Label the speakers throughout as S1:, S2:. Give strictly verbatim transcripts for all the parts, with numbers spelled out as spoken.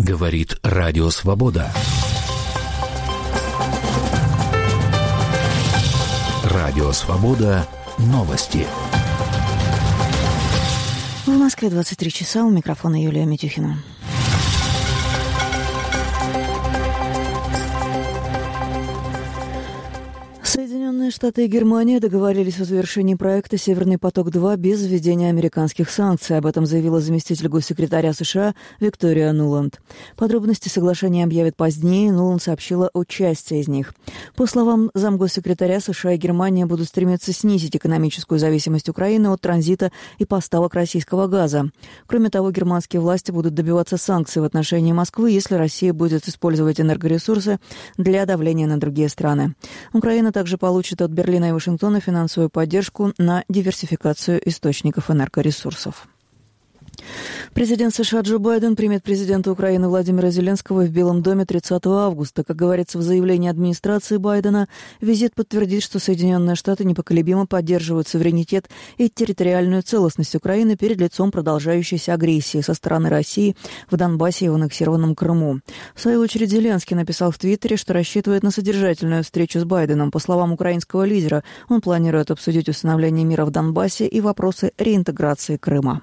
S1: Говорит Радио Свобода. Радио Свобода. Новости.
S2: В Москве двадцать три часа. У микрофона Юлия Митюхина. Соединенные Штаты и Германия договорились о завершении проекта «Северный поток-два» без введения американских санкций. Об этом заявила заместитель госсекретаря США Виктория Нуланд. Подробности соглашения объявят позднее. Нуланд сообщила о части из них. По словам замгоссекретаря, США и Германия будут стремиться снизить экономическую зависимость Украины от транзита и поставок российского газа. Кроме того, германские власти будут добиваться санкций в отношении Москвы, если Россия будет использовать энергоресурсы для давления на другие страны. Украина также получит от Берлина и Вашингтона финансовую поддержку на диверсификацию источников энергоресурсов. Президент США Джо Байден примет президента Украины Владимира Зеленского в Белом доме тридцатого августа. Как говорится в заявлении администрации Байдена, визит подтвердит, что Соединенные Штаты непоколебимо поддерживают суверенитет и территориальную целостность Украины перед лицом продолжающейся агрессии со стороны России в Донбассе и в аннексированном Крыму. В свою очередь Зеленский написал в Твиттере, что рассчитывает на содержательную встречу с Байденом. По словам украинского лидера, он планирует обсудить установление мира в Донбассе и вопросы реинтеграции Крыма.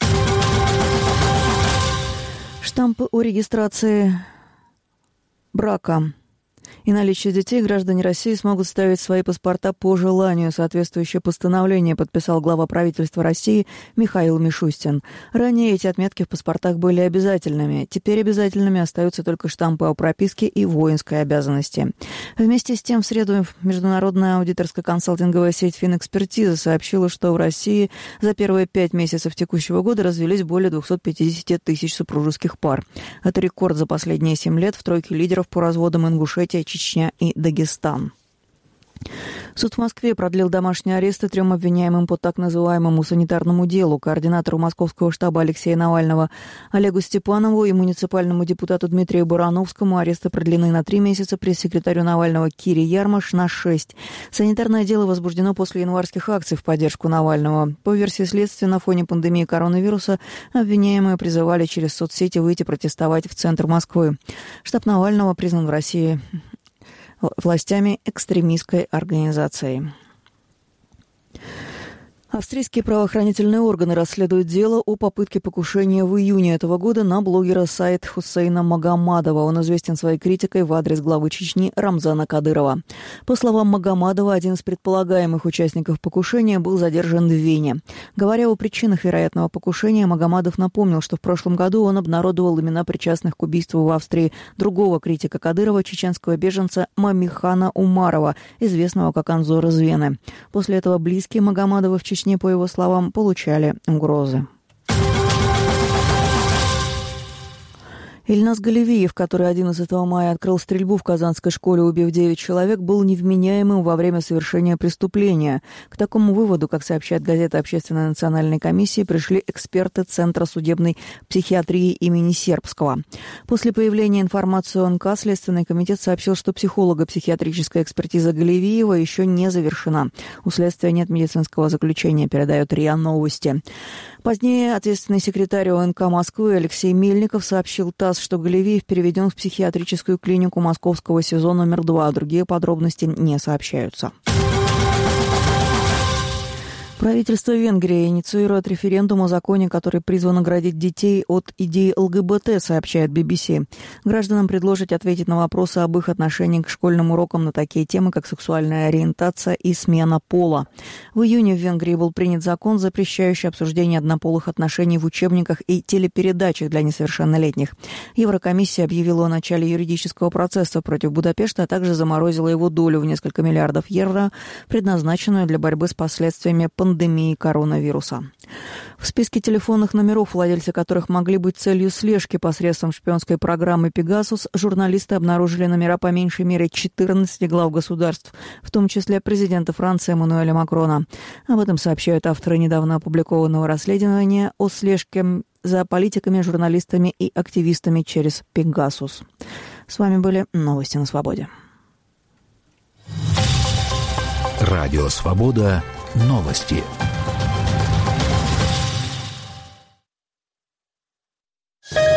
S2: Штампы о регистрации брака и наличие детей граждане России смогут ставить свои паспорта по желанию. Соответствующее постановление подписал глава правительства России Михаил Мишустин. Ранее эти отметки в паспортах были обязательными. Теперь обязательными остаются только штампы о прописке и воинской обязанности. Вместе с тем, в среду международная аудиторско-консалтинговая сеть «Финэкспертиза» сообщила, что в России за первые пять месяцев текущего года развелись более двести пятьдесят тысяч супружеских пар. Это рекорд за последние семь лет в тройке лидеров по разводам Ингушетия, Чечня и Дагестан. Суд в Москве продлил домашние аресты трем обвиняемым по так называемому санитарному делу: координатору московского штаба Алексея Навального Олегу Степанову и муниципальному депутату Дмитрию Барановскому. Аресты продлены на три месяца, пресс-секретарю Навального Кире Ярмаш на шесть. Санитарное дело возбуждено после январских акций в поддержку Навального. По версии следствия, на фоне пандемии коронавируса обвиняемые призывали через соцсети выйти протестовать в центр Москвы. Штаб Навального признан в России властями экстремистской организацией. Австрийские правоохранительные органы расследуют дело о попытке покушения в июне этого года на блогера Саид Хусейна Магомадова. Он известен своей критикой в адрес главы Чечни Рамзана Кадырова. По словам Магомадова, один из предполагаемых участников покушения был задержан в Вене. Говоря о причинах вероятного покушения, Магомадов напомнил, что в прошлом году он обнародовал имена причастных к убийству в Австрии другого критика Кадырова, чеченского беженца Мамихана Умарова, известного как Анзор из Вены. После этого близкие Магомадова в Чечне, по его словам, получали угрозы. Ильназ Галевиев, который одиннадцатого мая открыл стрельбу в казанской школе, убив девять человек, был невменяемым во время совершения преступления. К такому выводу, как сообщает газета Общественной национальной комиссии, пришли эксперты Центра судебной психиатрии имени Сербского. После появления информации о эн ка Следственный комитет сообщил, что психолого-психиатрическая экспертиза Галевиева еще не завершена. У следствия нет медицинского заключения, передает РИА Новости. Позднее ответственный секретарь о эн ка Москвы Алексей Мельников сообщил ТАСС, что Галевиев переведен в психиатрическую клинику московского СИЗО номер два. Другие подробности не сообщаются. Правительство Венгрии инициирует референдум о законе, который призван оградить детей от идеи эл гэ бэ тэ, сообщает би би си. Гражданам предложат ответить на вопросы об их отношении к школьным урокам на такие темы, как сексуальная ориентация и смена пола. В июне в Венгрии был принят закон, запрещающий обсуждение однополых отношений в учебниках и телепередачах для несовершеннолетних. Еврокомиссия объявила о начале юридического процесса против Будапешта, а также заморозила его долю в несколько миллиардов евро, предназначенную для борьбы с последствиями пандемии. пандемии коронавируса. В списке телефонных номеров, владельцы которых могли быть целью слежки посредством шпионской программы «Пегасус», журналисты обнаружили номера по меньшей мере четырнадцати глав государств, в том числе президента Франции Эммануэля Макрона. Об этом сообщают авторы недавно опубликованного расследования о слежке за политиками, журналистами и активистами через «Пегасус». С вами были новости на Свободе.
S1: Радио «Свобода». Новости.